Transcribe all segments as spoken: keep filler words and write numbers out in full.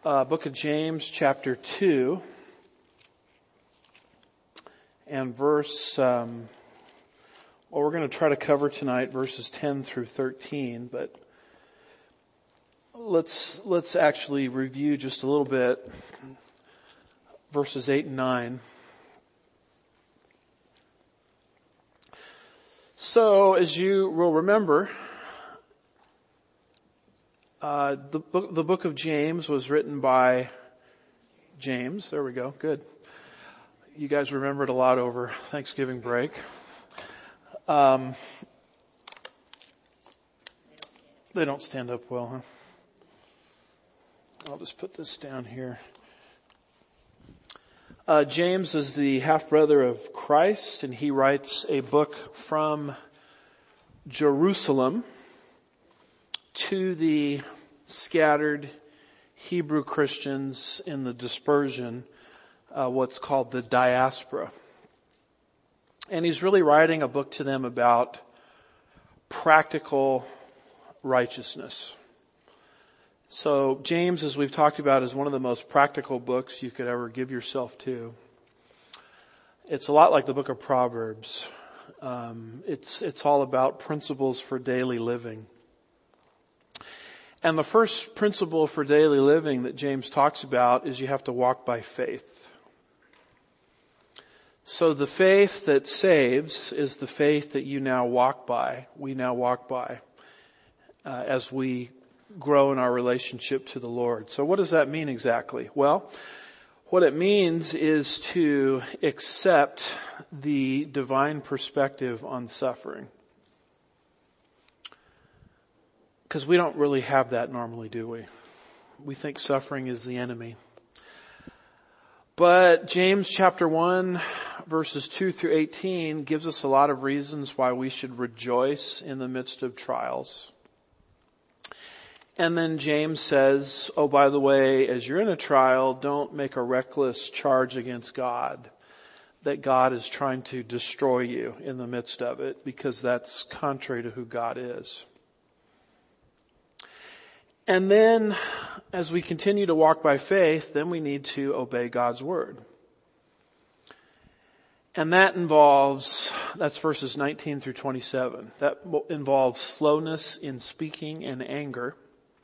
uh, book of James, chapter two, and verse, um, well, we're going to try to cover tonight verses ten through thirteen, but let's, let's actually review just a little bit verses eight and nine. So, as you will remember, uh, the book, the book of James was written by James. There we go. Good. You guys remembered a lot over Thanksgiving break. Um, they don't stand up well, huh? I'll just put this down here. Uh, James is the half-brother of Christ, and he writes a book from Jerusalem to the scattered Hebrew Christians in the dispersion, uh, what's called the diaspora. And he's really writing a book to them about practical righteousness. So James, as we've talked about, is one of the most practical books you could ever give yourself to. It's a lot like the book of Proverbs. Um, it's, it's all about principles for daily living. And the first principle for daily living that James talks about is you have to walk by faith. So the faith that saves is the faith that you now walk by, we now walk by, uh, as we grow in our relationship to the Lord. So what does that mean exactly? Well, what it means is to accept the divine perspective on suffering. Because we don't really have that normally, do we? We think suffering is the enemy. But James chapter one, verses two through eighteen gives us a lot of reasons why we should rejoice in the midst of trials. And then James says, oh, by the way, as you're in a trial, don't make a reckless charge against God, that God is trying to destroy you in the midst of it, because that's contrary to who God is. And then, as we continue to walk by faith, then we need to obey God's word. And that involves, that's verses nineteen through twenty-seven. That involves slowness in speaking and anger.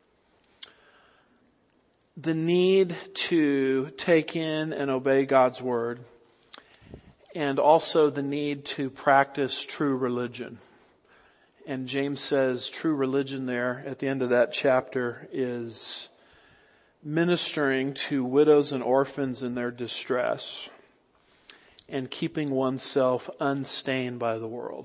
The need to take in and obey God's word, and also the need to practice true religion. And James says true religion there at the end of that chapter is ministering to widows and orphans in their distress and keeping oneself unstained by the world.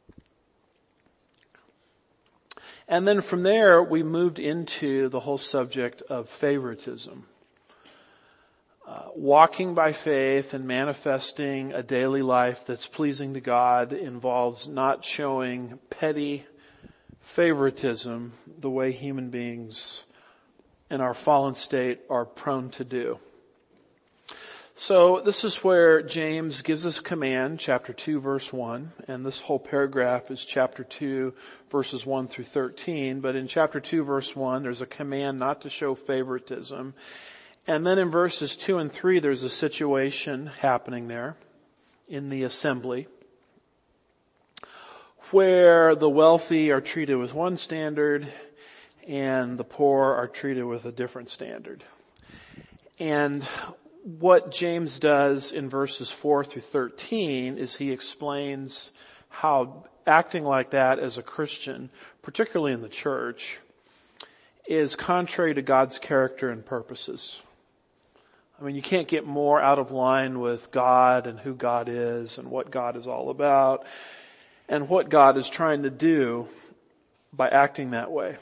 And then from there, we moved into the whole subject of favoritism. Uh, walking by faith and manifesting a daily life that's pleasing to God involves not showing petty favoritism the way human beings in our fallen state are prone to do. So this is where James gives us a command, chapter two, verse one, and this whole paragraph is chapter two, verses one through thirteen. But in chapter two, verse one, there's a command not to show favoritism. And then in verses two and three, there's a situation happening there in the assembly where the wealthy are treated with one standard and the poor are treated with a different standard. And what James does in verses four through thirteen is he explains how acting like that as a Christian, particularly in the church, is contrary to God's character and purposes. I mean, you can't get more out of line with God and who God is and what God is all about and what God is trying to do by acting that way.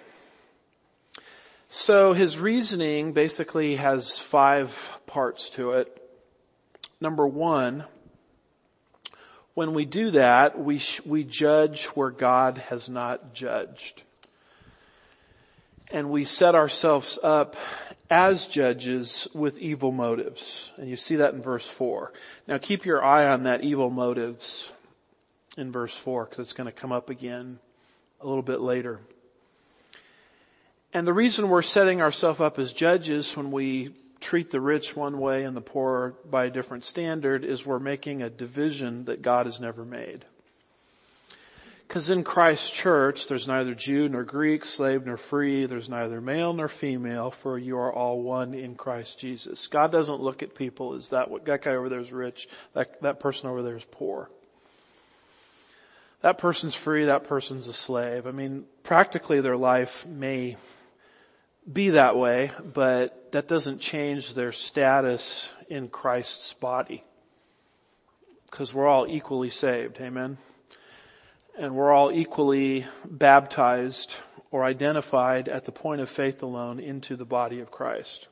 So his reasoning basically has five parts to it. Number one, when we do that, we sh- we judge where God has not judged. And we set ourselves up as judges with evil motives. And you see that in verse four. Now keep your eye on that evil motives in verse four, because it's going to come up again a little bit later. And the reason we're setting ourselves up as judges when we treat the rich one way and the poor by a different standard is we're making a division that God has never made. Because in Christ's church, there's neither Jew nor Greek, slave nor free. There's neither male nor female, for you are all one in Christ Jesus. God doesn't look at people as that, that guy over there is rich, that, that person over there is poor. That person's free, that person's a slave. I mean, practically their life may be that way, but that doesn't change their status in Christ's body. Because we're all equally saved, amen? And we're all equally baptized or identified at the point of faith alone into the body of Christ.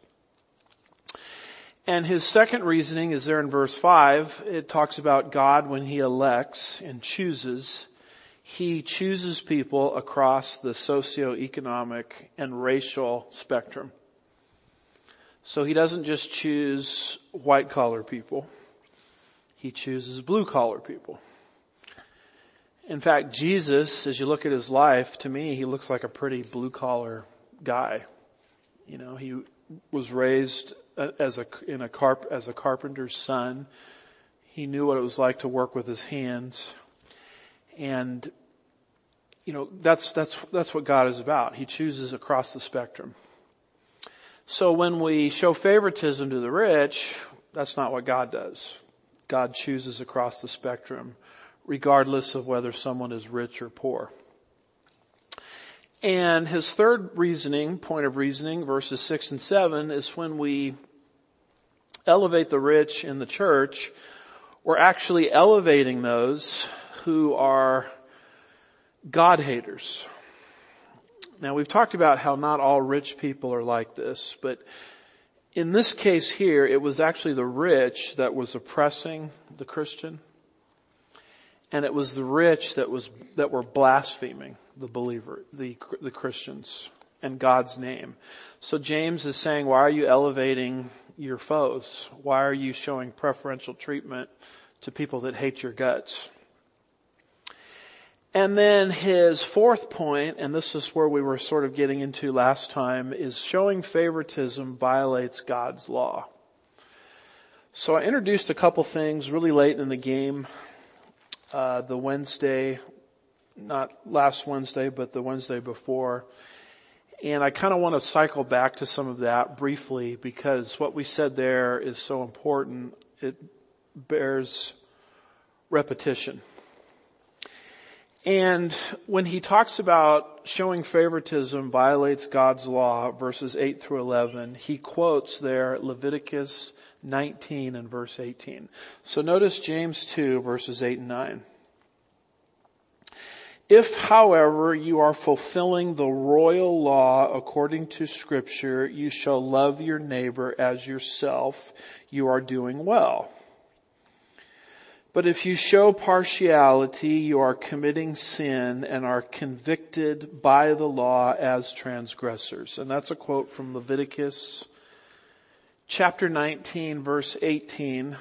And his second reasoning is there in verse five. It talks about God when he elects and chooses. He chooses people across the socioeconomic and racial spectrum. So he doesn't just choose white collar people. He chooses blue collar people. In fact, Jesus, as you look at his life, to me, he looks like a pretty blue-collar guy. You know, he was raised as a in a carp as a carpenter's son. He knew what it was like to work with his hands, and you know that's that's that's what God is about. He chooses across the spectrum. So when we show favoritism to the rich, that's not what God does. God chooses across the spectrum, regardless of whether someone is rich or poor. And his third reasoning, point of reasoning, verses six and seven, is when we elevate the rich in the church, we're actually elevating those who are God haters. Now, we've talked about how not all rich people are like this, but in this case here, it was actually the rich that was oppressing the Christian. And it was the rich that was, that were blaspheming the believer, the, the Christians and God's name. So James is saying, why are you elevating your foes? Why are you showing preferential treatment to people that hate your guts? And then his fourth point, and this is where we were sort of getting into last time, is showing favoritism violates God's law. So I introduced a couple things really late in the game. Uh, the Wednesday, not last Wednesday, but the Wednesday before. And I kind of want to cycle back to some of that briefly because what we said there is so important. It bears repetition. And when he talks about showing favoritism violates God's law, verses eight through eleven, he quotes there Leviticus nineteen and verse eighteen. So notice James two, verses eight and nine. If, however, you are fulfilling the royal law according to Scripture, you shall love your neighbor as yourself, you are doing well. But if you show partiality, you are committing sin and are convicted by the law as transgressors. And that's a quote from Leviticus chapter nineteen, verse eighteen.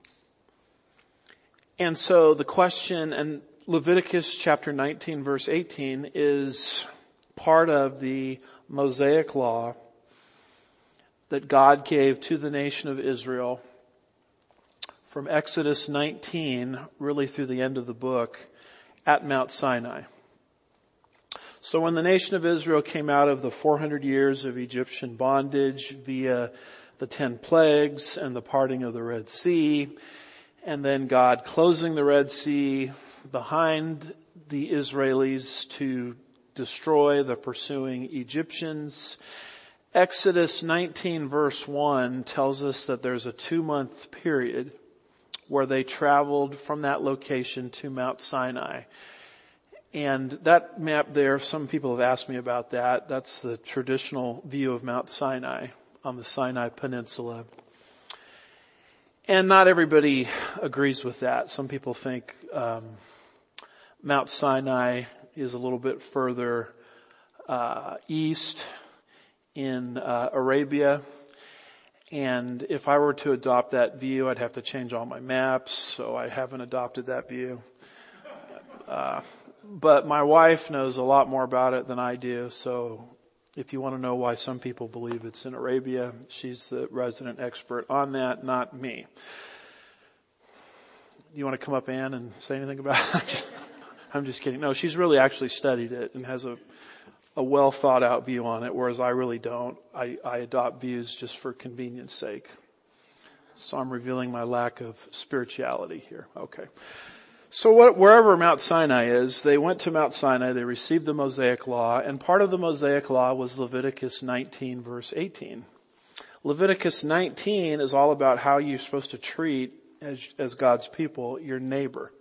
And so the question, and Leviticus chapter nineteen, verse eighteen is part of the Mosaic law that God gave to the nation of Israel from Exodus nineteen, really through the end of the book, at Mount Sinai. So when the nation of Israel came out of the four hundred years of Egyptian bondage via the ten plagues and the parting of the Red Sea, and then God closing the Red Sea behind the Israelis to destroy the pursuing Egyptians, Exodus nineteen verse one tells us that there's a two-month period where they traveled from that location to Mount Sinai. And that map there, some people have asked me about that. That's the traditional view of Mount Sinai on the Sinai Peninsula. And not everybody agrees with that. Some people think um, Mount Sinai is a little bit further uh, east in uh, Arabia. And if I were to adopt that view, I'd have to change all my maps, so I haven't adopted that view. Uh, but my wife knows a lot more about it than I do, so If you want to know why some people believe it's in Arabia, she's the resident expert on that, not me. You want to come up, Ann, and say anything about it? I'm just kidding. No, she's really actually studied it and has a, a well thought out view on it, whereas I really don't. I, I adopt views just for convenience sake. So I'm revealing my lack of spirituality here. Okay. So what, wherever Mount Sinai is, they went to Mount Sinai, they received the Mosaic Law, and part of the Mosaic Law was Leviticus nineteen verse eighteen. Leviticus nineteen is all about how you're supposed to treat, as, as God's people, your neighbor.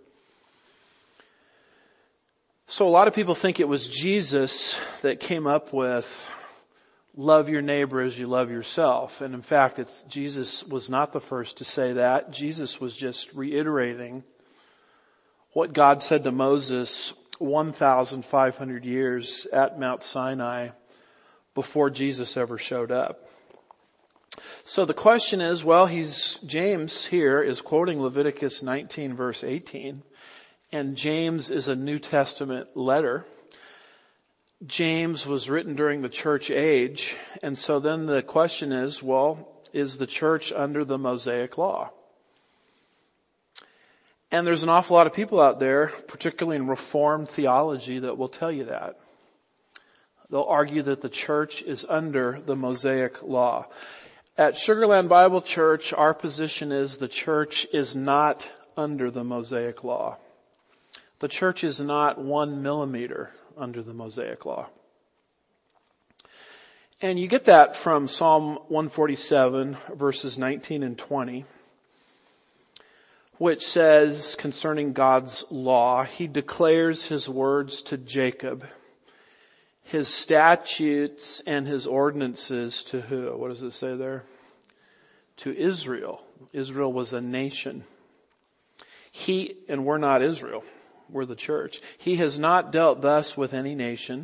So a lot of people think it was Jesus that came up with love your neighbor as you love yourself. And in fact, it's, Jesus was not the first to say that. Jesus was just reiterating what God said to Moses one thousand five hundred years at Mount Sinai before Jesus ever showed up. So the question is, well, he's, James here is quoting Leviticus nineteen verse eighteen, and James is a New Testament letter. James was written during the church age, and so then the question is, well, is the church under the Mosaic Law? And there's an awful lot of people out there, particularly in Reformed theology, that will tell you that. They'll argue that the church is under the Mosaic Law. At Sugarland Bible Church, our position is the church is not under the Mosaic Law. The church is not one millimeter under the Mosaic Law. And you get that from Psalm one forty-seven, verses nineteen and twenty. Which says concerning God's law, he declares his words to Jacob, his statutes and his ordinances to who? What does it say there? To Israel. Israel was a nation. He, and we're not Israel, we're the church. He has not dealt thus with any nation.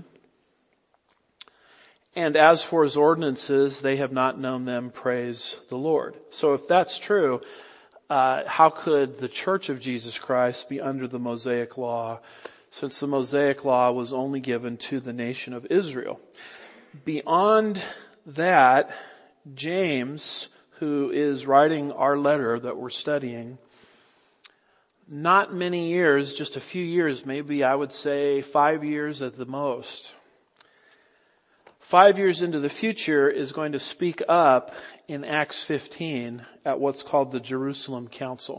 And as for his ordinances, they have not known them, praise the Lord. So if that's true, Uh, how could the Church of Jesus Christ be under the Mosaic Law, since the Mosaic Law was only given to the nation of Israel? Beyond that, James, who is writing our letter that we're studying, not many years, just a few years, maybe I would say five years at the most, five years into the future, is going to speak up in Acts fifteen at what's called the Jerusalem Council.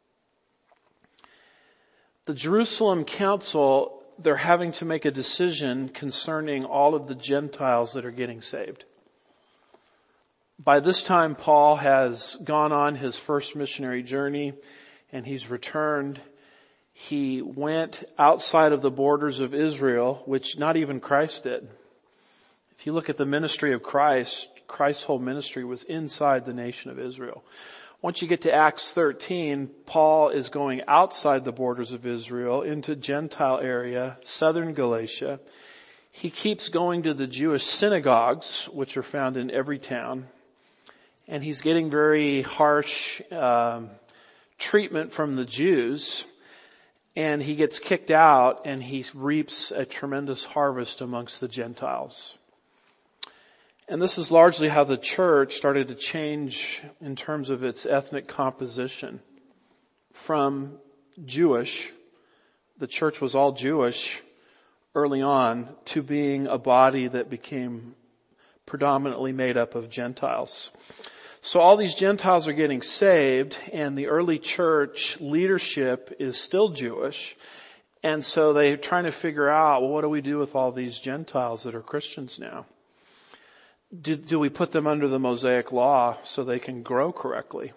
The Jerusalem Council, they're having to make a decision concerning all of the Gentiles that are getting saved. By this time, Paul has gone on his first missionary journey and he's returned. He went outside of the borders of Israel, which not even Christ did. If you look at the ministry of Christ, Christ's whole ministry was inside the nation of Israel. Once you get to Acts thirteen, Paul is going outside the borders of Israel into Gentile area, southern Galatia. He keeps going to the Jewish synagogues, which are found in every town. And he's getting very harsh um, treatment from the Jews. And he gets kicked out and he reaps a tremendous harvest amongst the Gentiles. And this is largely how the church started to change in terms of its ethnic composition. From Jewish, the church was all Jewish early on, to being a body that became predominantly made up of Gentiles. So all these Gentiles are getting saved, and the early church leadership is still Jewish. And so they're trying to figure out, well, what do we do with all these Gentiles that are Christians now? Do, do we put them under the Mosaic Law so they can grow correctly?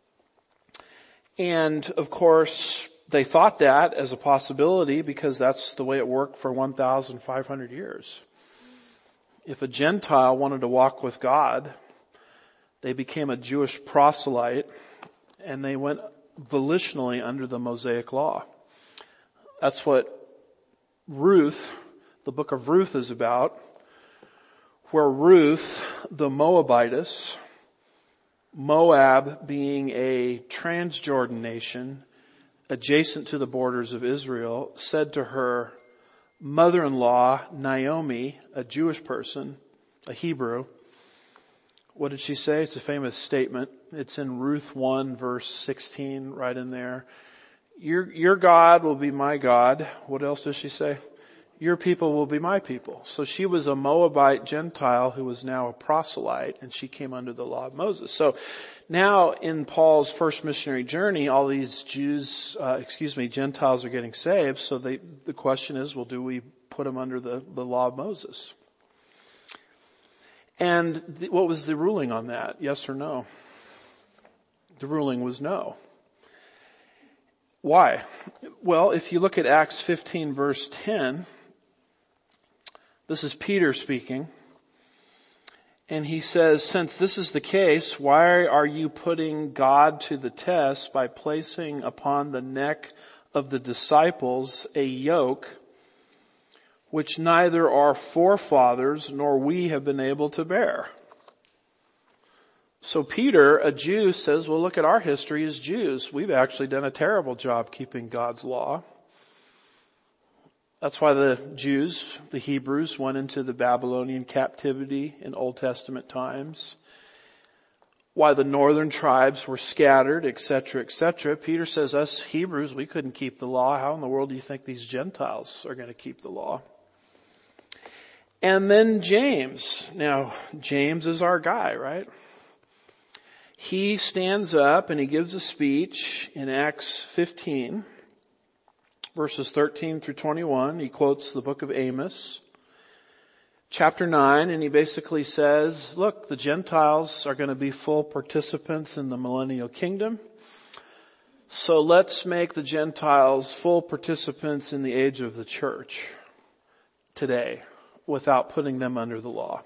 And of course, they thought that as a possibility because that's the way it worked for one thousand five hundred years. If a Gentile wanted to walk with God, they became a Jewish proselyte and they went volitionally under the Mosaic Law. That's what Ruth, the book of Ruth, is about. Where Ruth, the Moabitess, Moab being a Transjordan nation adjacent to the borders of Israel, said to her mother-in-law, Naomi, a Jewish person, a Hebrew. What did she say? It's a famous statement. It's in Ruth one verse sixteen, right in there. Your, your God will be my God. What else does she say? Your people will be my people. So she was a Moabite Gentile who was now a proselyte, and she came under the law of Moses. So now in Paul's first missionary journey, all these Jews, uh, excuse me, Gentiles are getting saved. So they, the question is, well, do we put them under the, the law of Moses? And th- what was the ruling on that? Yes or no? The ruling was no. Why? Well, if you look at Acts fifteen verse ten, this is Peter speaking. And he says, since this is the case, why are you putting God to the test by placing upon the neck of the disciples a yoke which neither our forefathers nor we have been able to bear? So Peter, a Jew, says, well, look at our history as Jews. We've actually done a terrible job keeping God's law. That's why the Jews, the Hebrews, went into the Babylonian captivity in Old Testament times. Why the northern tribes were scattered, et cetera, et cetera. Peter says, us Hebrews, we couldn't keep the law. How in the world do you think these Gentiles are going to keep the law? And then James. Now, James is our guy, right? He stands up and he gives a speech in Acts fifteen. Verses thirteen through twenty-one, he quotes the book of Amos, chapter nine, and he basically says, look, the Gentiles are going to be full participants in the millennial kingdom. So let's make the Gentiles full participants in the age of the church today without putting them under the law.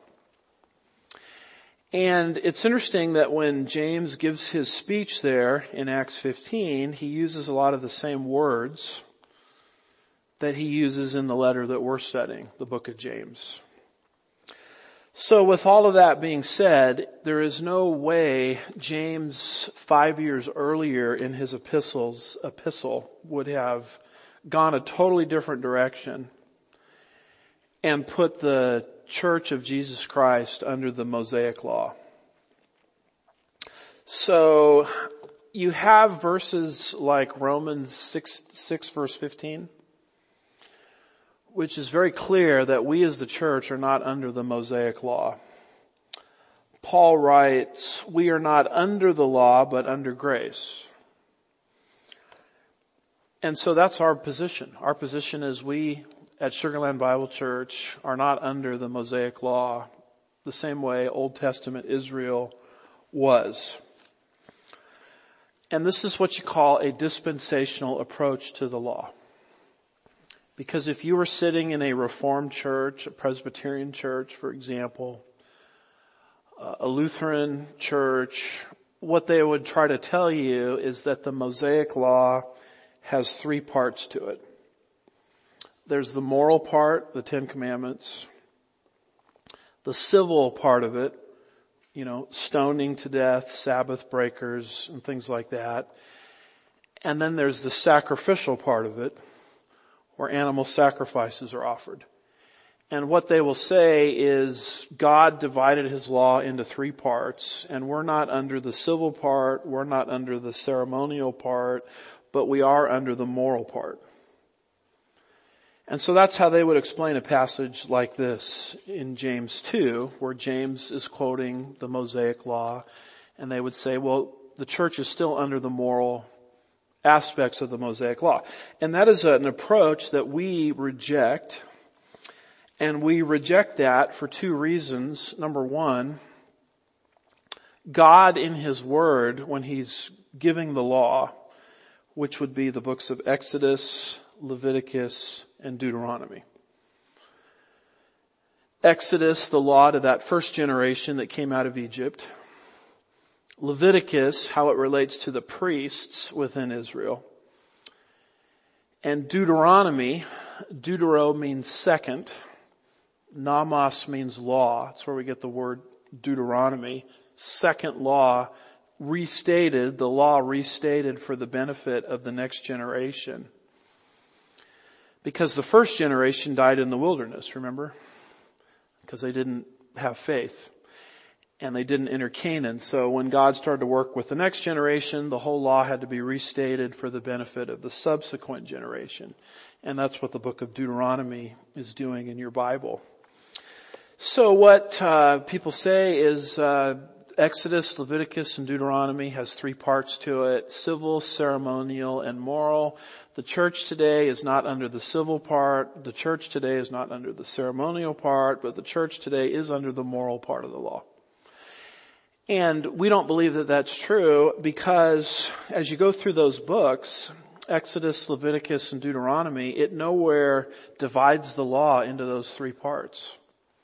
And it's interesting that when James gives his speech there in Acts fifteen, he uses a lot of the same words that he uses in the letter that we're studying, the book of James. So with all of that being said, there is no way James five years earlier in his epistles, epistle would have gone a totally different direction and put the Church of Jesus Christ under the Mosaic law. So you have verses like Romans six, six verse fifteen. Which is very clear that we as the church are not under the Mosaic law. Paul writes, we are not under the law, but under grace. And so that's our position. Our position is we at Sugar Land Bible Church are not under the Mosaic law the same way Old Testament Israel was. And this is what you call a dispensational approach to the law. Because if you were sitting in a Reformed church, a Presbyterian church, for example, a Lutheran church, what they would try to tell you is that the Mosaic law has three parts to it. There's the moral part, the Ten Commandments, the civil part of it, you know, stoning to death, Sabbath breakers, and things like that. And then there's the sacrificial part of it, where animal sacrifices are offered. And what they will say is God divided his law into three parts, and we're not under the civil part, we're not under the ceremonial part, but we are under the moral part. And so that's how they would explain a passage like this in James two, where James is quoting the Mosaic law, and they would say, well, the church is still under the moral aspects of the Mosaic law. And that is an approach that we reject. And we reject that for two reasons. Number one, God in his word, when he's giving the law, which would be the books of Exodus, Leviticus, and Deuteronomy. Exodus, the law to that first generation that came out of Egypt. Leviticus, how it relates to the priests within Israel. And Deuteronomy, Deutero means second. Nomos means law. That's where we get the word Deuteronomy. Second law restated, the law restated for the benefit of the next generation. Because the first generation died in the wilderness, remember? Because they didn't have faith. And they didn't enter Canaan. So when God started to work with the next generation, the whole law had to be restated for the benefit of the subsequent generation. And that's what the book of Deuteronomy is doing in your Bible. So what uh, people say is uh, Exodus, Leviticus, and Deuteronomy has three parts to it: civil, ceremonial, and moral. The church today is not under the civil part. The church today is not under the ceremonial part, but the church today is under the moral part of the law. And we don't believe that that's true because as you go through those books, Exodus, Leviticus, and Deuteronomy, it nowhere divides the law into those three parts.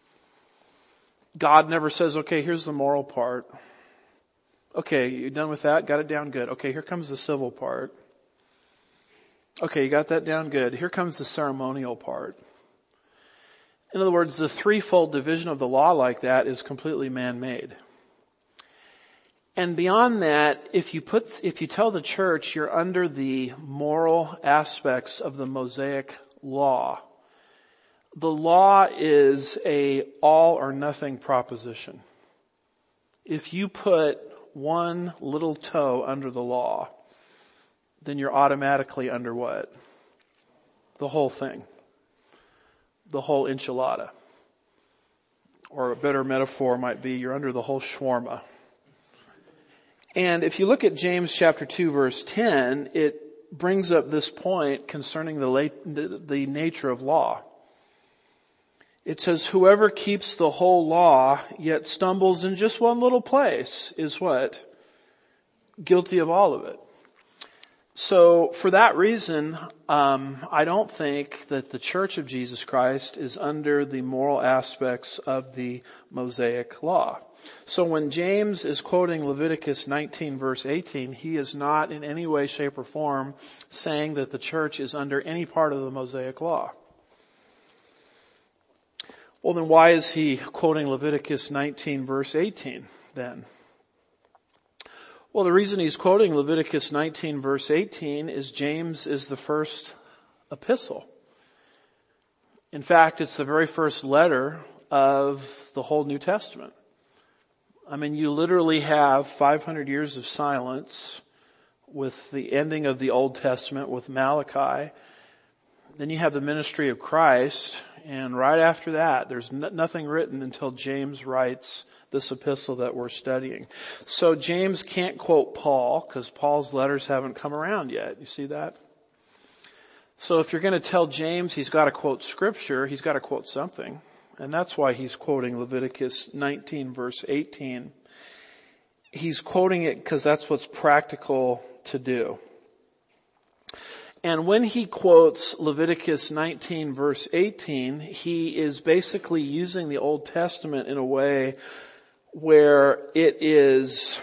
God never says, okay, here's the moral part. Okay, you done with that? Got it down good. Okay, here comes the civil part. Okay, you got that down good. Here comes the ceremonial part. In other words, the threefold division of the law like that is completely man-made. And beyond that, if you put, if you tell the church you're under the moral aspects of the Mosaic law, the law is a all or nothing proposition. If you put one little toe under the law, then you're automatically under what? The whole thing. The whole enchilada. Or a better metaphor might be you're under the whole shawarma. And if you look at James chapter two verse ten, it brings up this point concerning the, late, the, the nature of law. It says, whoever keeps the whole law yet stumbles in just one little place is what? Guilty of all of it. So for that reason, um, I don't think that the Church of Jesus Christ is under the moral aspects of the Mosaic law. So when James is quoting Leviticus nineteen verse eighteen, he is not in any way, shape, or form saying that the church is under any part of the Mosaic law. Well, then why is he quoting Leviticus nineteen verse eighteen then? Well, the reason he's quoting Leviticus nineteen verse eighteen is James is the first epistle. In fact, it's the very first letter of the whole New Testament. I mean, you literally have five hundred years of silence with the ending of the Old Testament with Malachi. Then you have the ministry of Christ, and right after that, there's n- nothing written until James writes this epistle that we're studying. So James can't quote Paul because Paul's letters haven't come around yet. You see that? So if you're going to tell James he's got to quote Scripture, he's got to quote something. And that's why he's quoting Leviticus nineteen verse eighteen. He's quoting it because that's what's practical to do. And when he quotes Leviticus nineteen verse eighteen, he is basically using the Old Testament in a way where it is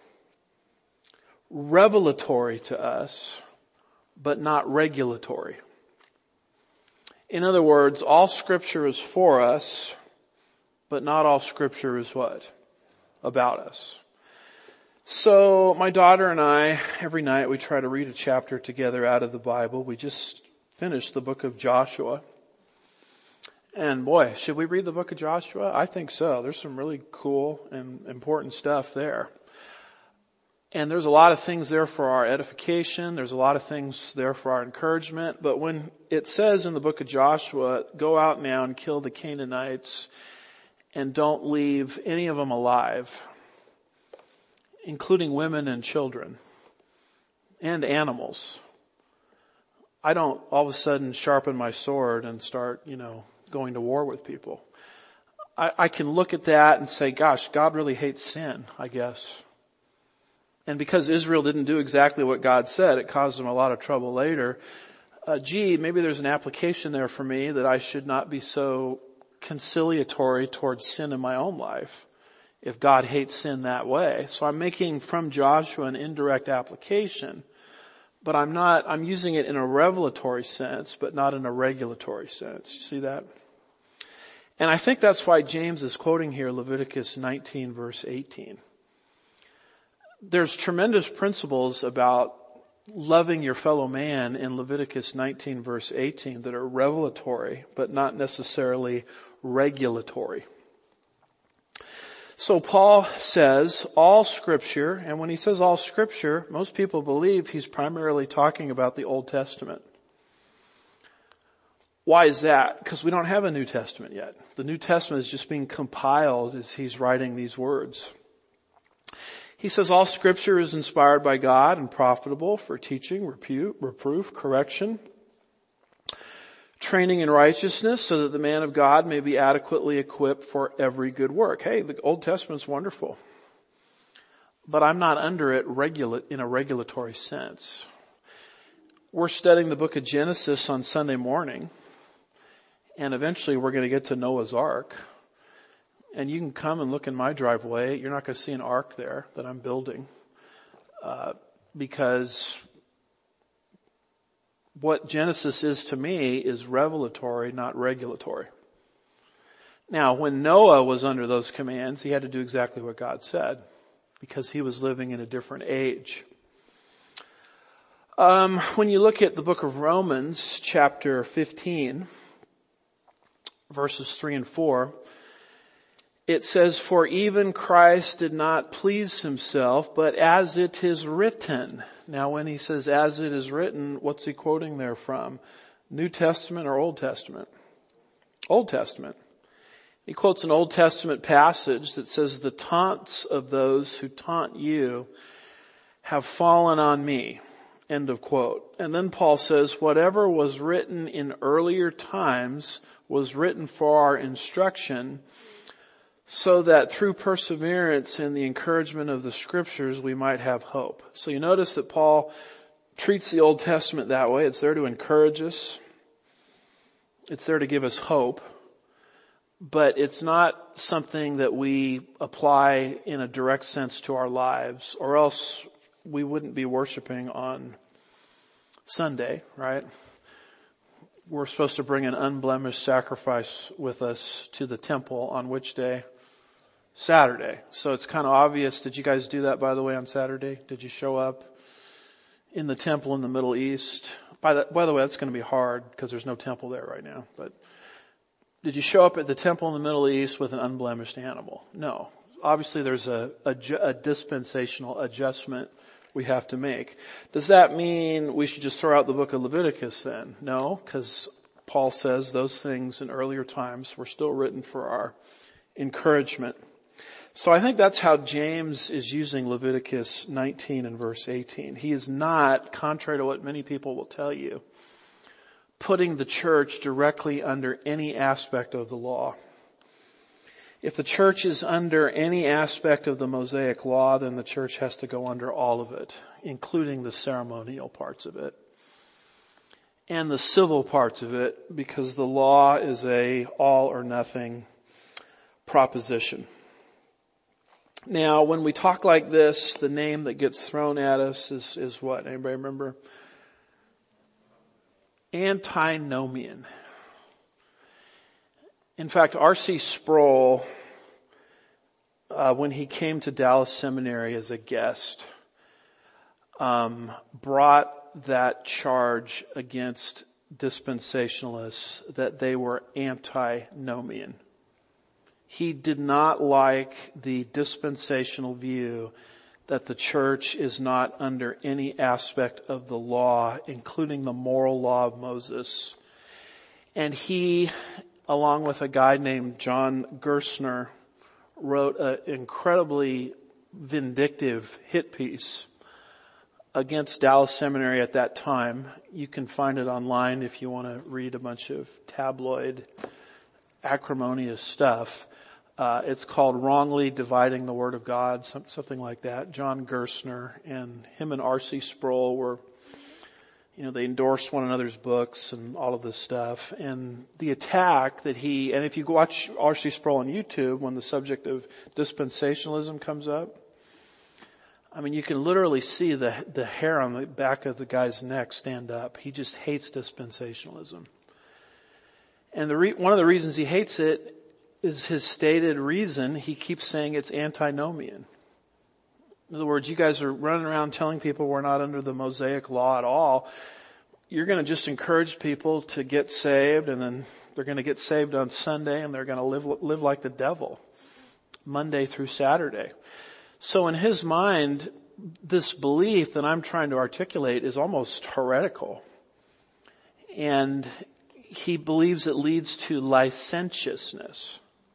revelatory to us, but not regulatory. In other words, all Scripture is for us, but not all Scripture is what? About us. So my daughter and I, every night we try to read a chapter together out of the Bible. We just finished the book of Joshua. And boy, should we read the book of Joshua? I think so. There's some really cool and important stuff there. And there's a lot of things there for our edification. There's a lot of things there for our encouragement. But when it says in the book of Joshua, go out now and kill the Canaanites and don't leave any of them alive, including women and children and animals, I don't all of a sudden sharpen my sword and start, you know, going to war with people. I, I can look at that and say, gosh, God really hates sin, I guess. And because Israel didn't do exactly what God said, it caused them a lot of trouble later. Uh, gee, maybe there's an application there for me that I should not be so conciliatory towards sin in my own life if God hates sin that way. So I'm making from Joshua an indirect application, but I'm not, I'm using it in a revelatory sense, but not in a regulatory sense. You see that? And I think that's why James is quoting here Leviticus nineteen verse eighteen. There's tremendous principles about loving your fellow man in Leviticus nineteen verse eighteen that are revelatory, but not necessarily regulatory. So Paul says all Scripture, and when he says all Scripture, most people believe he's primarily talking about the Old Testament. Why is that? Because we don't have a New Testament yet. The New Testament is just being compiled as he's writing these words. He says all Scripture is inspired by God and profitable for teaching, reproof, reproof, correction, training in righteousness, so that the man of God may be adequately equipped for every good work. Hey, the Old Testament's wonderful, but I'm not under it regula- in a regulatory sense. We're studying the book of Genesis on Sunday morning, and eventually we're going to get to Noah's Ark. And you can come and look in my driveway. You're not going to see an ark there that I'm building, uh, because what Genesis is to me is revelatory, not regulatory. Now, when Noah was under those commands, he had to do exactly what God said, because he was living in a different age. Um, when you look at the book of Romans, chapter fifteen, verses three and four, it says, "For even Christ did not please himself, but as it is written." Now when he says as it is written, what's he quoting there from? New Testament or Old Testament? Old Testament. He quotes an Old Testament passage that says, "The taunts of those who taunt you have fallen on me." End of quote. And then Paul says, "Whatever was written in earlier times was written for our instruction, so that through perseverance and the encouragement of the Scriptures we might have hope." So you notice that Paul treats the Old Testament that way. It's there to encourage us. It's there to give us hope. But it's not something that we apply in a direct sense to our lives, or else we wouldn't be worshiping on Sunday, right? We're supposed to bring an unblemished sacrifice with us to the temple on which day? Saturday. So it's kind of obvious. Did you guys do that, by the way, on Saturday? Did you show up in the temple in the Middle East? By the, by the way, that's going to be hard because there's no temple there right now. But did you show up at the temple in the Middle East with an unblemished animal? No. Obviously, there's a, a, a dispensational adjustment we have to make. Does that mean we should just throw out the book of Leviticus then? No, because Paul says those things in earlier times were still written for our encouragement. So I think that's how James is using Leviticus nineteen and verse eighteen. He is not, contrary to what many people will tell you, putting the church directly under any aspect of the law. If the church is under any aspect of the Mosaic law, then the church has to go under all of it, including the ceremonial parts of it and the civil parts of it, because the law is a all or nothing proposition. Now, when we talk like this, the name that gets thrown at us is, is what? Anybody remember? Antinomian. In fact, R C Sproul, uh, when he came to Dallas Seminary as a guest, um, brought that charge against dispensationalists that they were antinomian. He did not like the dispensational view that the church is not under any aspect of the law, including the moral law of Moses. And he, along with a guy named John Gerstner, wrote an incredibly vindictive hit piece against Dallas Seminary at that time. You can find it online if you want to read a bunch of tabloid, acrimonious stuff. Uh, it's called Wrongly Dividing the Word of God, some, something like that. John Gerstner and him and R C Sproul were, you know, they endorsed one another's books and all of this stuff. And the attack that he, and if you watch R C Sproul on YouTube when the subject of dispensationalism comes up, I mean, you can literally see the the hair on the back of the guy's neck stand up. He just hates dispensationalism. And the re- one of the reasons he hates it is his stated reason. He keeps saying it's antinomian. In other words, you guys are running around telling people we're not under the Mosaic law at all. You're going to just encourage people to get saved, and then they're going to get saved on Sunday, and they're going to live live like the devil. Monday through Saturday. So in his mind, this belief that I'm trying to articulate is almost heretical. And he believes it leads to licentiousness.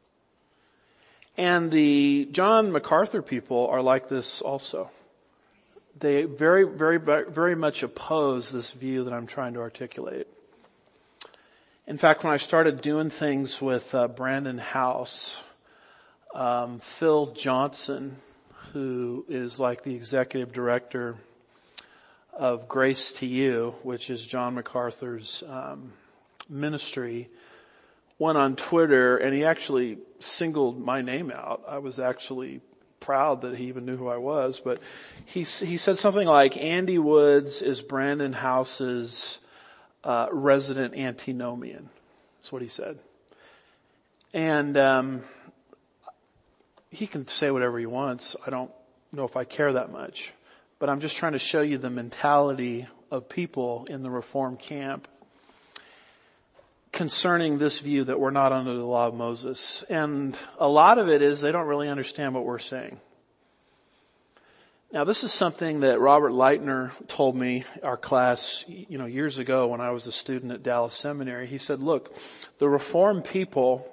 And the John MacArthur people are like this also. They very, very, very much oppose this view that I'm trying to articulate. In fact, when I started doing things with uh, Brandon House, um, Phil Johnson, who is like the executive director of Grace to You, which is John MacArthur's um, ministry, went on Twitter and he actually singled my name out. I was actually proud that he even knew who I was, but he he said something like, Andy Woods is Brandon House's uh, resident antinomian. That's what he said. And um, he can say whatever he wants. I don't know if I care that much, but I'm just trying to show you the mentality of people in the Reformed camp concerning this view that we're not under the law of Moses. And a lot of it is they don't really understand what we're saying. Now, this is something that Robert Leitner told me, our class, you know, years ago when I was a student at Dallas Seminary. He said, look, the Reformed people,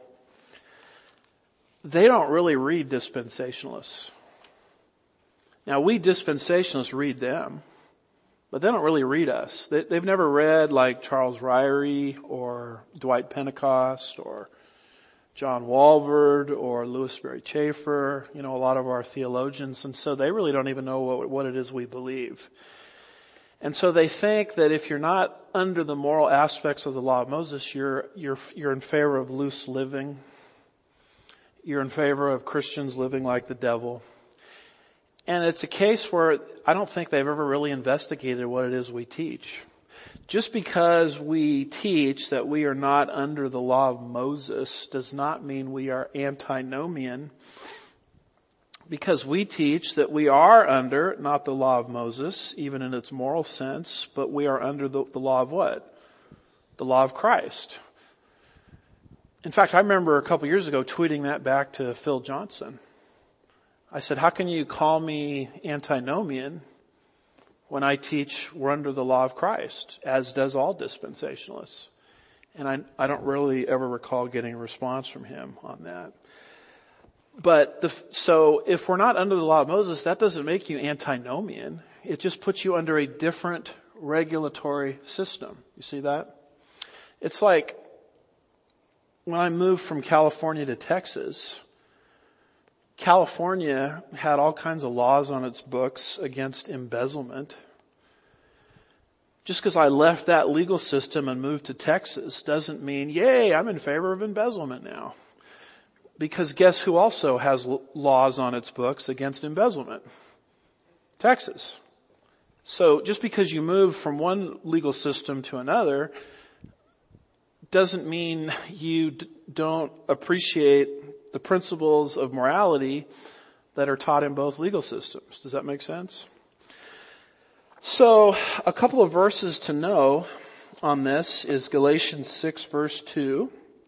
they don't really read dispensationalists. Now, we dispensationalists read them, but they don't really read us. They, they've never read like Charles Ryrie or Dwight Pentecost or John Walvoord or Louis Sperry Chafer, you know, a lot of our theologians. And so they really don't even know what, what it is we believe. And so they think that if you're not under the moral aspects of the law of Moses, you're, you're, you're in favor of loose living. You're in favor of Christians living like the devil. And it's a case where I don't think they've ever really investigated what it is we teach. Just because we teach that we are not under the law of Moses does not mean we are antinomian, because we teach that we are under, not the law of Moses, even in its moral sense, but we are under the, the law of what? The law of Christ. In fact, I remember a couple years ago tweeting that back to Phil Johnson. I said, how can you call me antinomian when I teach we're under the law of Christ, as does all dispensationalists? And I, I don't really ever recall getting a response from him on that. But the, so if we're not under the law of Moses, that doesn't make you antinomian. It just puts you under a different regulatory system. You see that? It's like when I moved from California to Texas, California had all kinds of laws on its books against embezzlement. Just because I left that legal system and moved to Texas doesn't mean, yay, I'm in favor of embezzlement now. Because guess who also has laws on its books against embezzlement? Texas. So just because you move from one legal system to another doesn't mean you d- don't appreciate the principles of morality that are taught in both legal systems. Does that make sense? So a couple of verses to know on this is Galatians six verse two,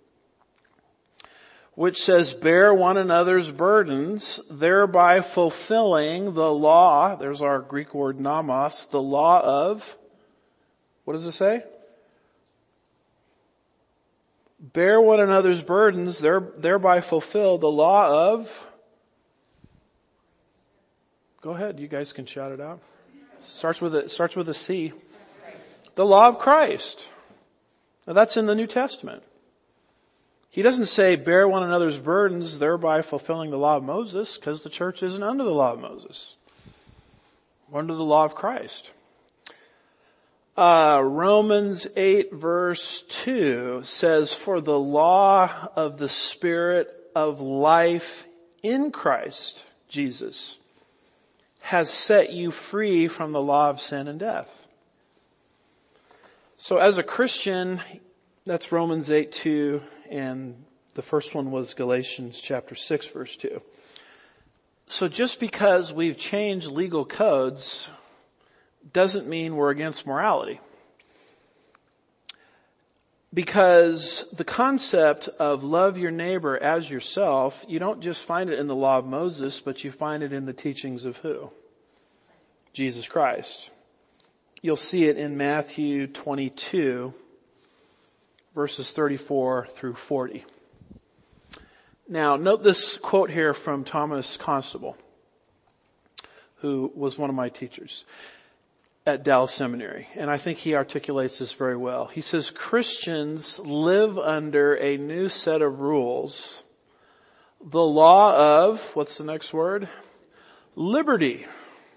which says, bear one another's burdens, thereby fulfilling the law. There's our Greek word nomos, the law of, what does it say? Bear one another's burdens, thereby fulfill the law of, go ahead, you guys can shout it out. Starts with a, starts with a C. The law of Christ. Now that's in the New Testament. He doesn't say bear one another's burdens, thereby fulfilling the law of Moses, because the church isn't under the law of Moses. We're under the law of Christ. Uh, Romans eight verse two says, for the law of the Spirit of life in Christ Jesus has set you free from the law of sin and death. So as a Christian, that's Romans eight two, and the first one was Galatians chapter six verse two. So just because we've changed legal codes doesn't mean we're against morality. Because the concept of love your neighbor as yourself, you don't just find it in the law of Moses, but you find it in the teachings of who? Jesus Christ. You'll see it in Matthew twenty-two, verses thirty-four through forty. Now, note this quote here from Thomas Constable, who was one of my teachers at Dallas Seminary. And I think he articulates this very well. He says, Christians live under a new set of rules. The law of, what's the next word? Liberty.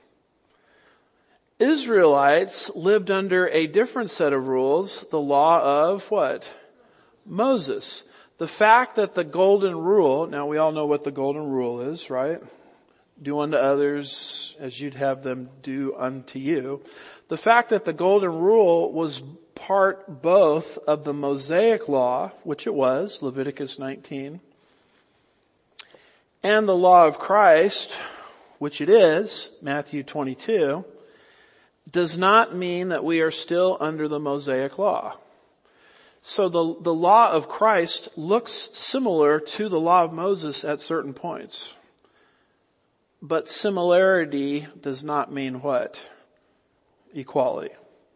Israelites lived under a different set of rules. The law of what? Moses. The fact that the golden rule, now we all know what the golden rule is, right? Do unto others as you'd have them do unto you. The fact that the golden rule was part both of the Mosaic law, which it was, Leviticus nineteen, and the law of Christ, which it is, Matthew twenty-two, does not mean that we are still under the Mosaic law. So the, the law of Christ looks similar to the law of Moses at certain points. But similarity does not mean what? Equality.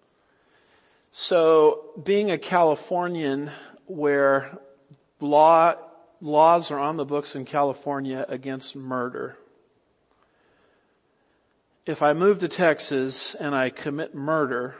So being a Californian where law, laws are on the books in California against murder. If I move to Texas and I commit murder,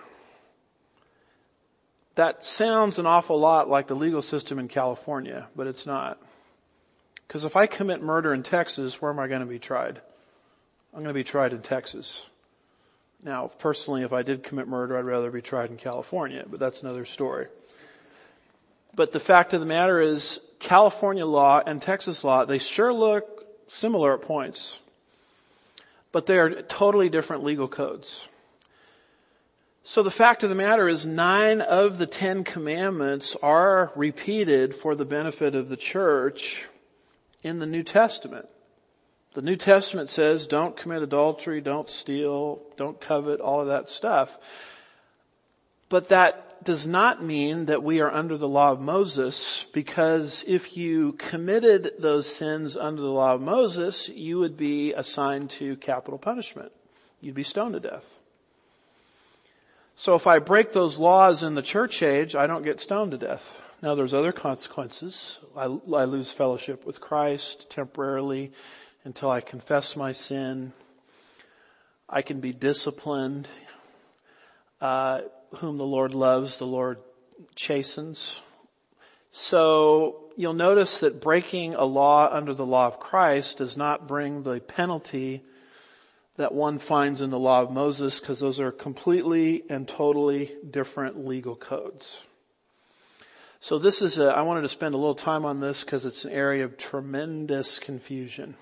that sounds an awful lot like the legal system in California, but it's not. Because if I commit murder in Texas, where am I going to be tried? I'm going to be tried in Texas. Now, personally, if I did commit murder, I'd rather be tried in California, but that's another story. But the fact of the matter is, California law and Texas law, they sure look similar at points. But they are totally different legal codes. So the fact of the matter is, nine of the Ten Commandments are repeated for the benefit of the church in the New Testament. The New Testament says, don't commit adultery, don't steal, don't covet, all of that stuff. But that does not mean that we are under the law of Moses, because if you committed those sins under the law of Moses, you would be assigned to capital punishment. You'd be stoned to death. So if I break those laws in the church age, I don't get stoned to death. Now there's other consequences. I, I lose fellowship with Christ temporarily until I confess my sin. I can be disciplined. Uh, whom the Lord loves, the Lord chastens. So you'll notice that breaking a law under the law of Christ does not bring the penalty that one finds in the law of Moses, because those are completely and totally different legal codes. So this is a, I wanted to spend a little time on this because it's an area of tremendous confusion.